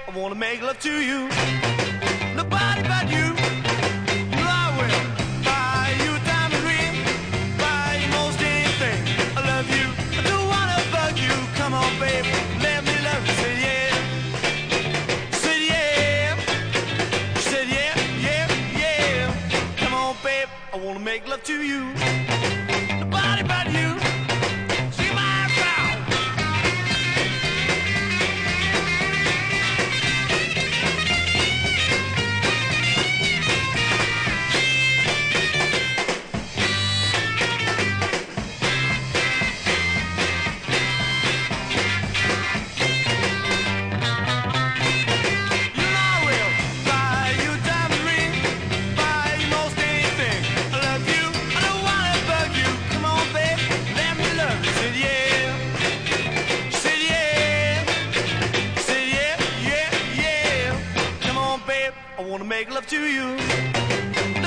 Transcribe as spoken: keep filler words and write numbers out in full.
I wanna make love to you. Nobody but you. I will buy you a diamond ring, buy you most anything. I love you. I don't wanna bug you. Come on, baby, let me love you. Say yeah. Say yeah. Said yeah, yeah, yeah. Come on, babe, I wanna make love to you.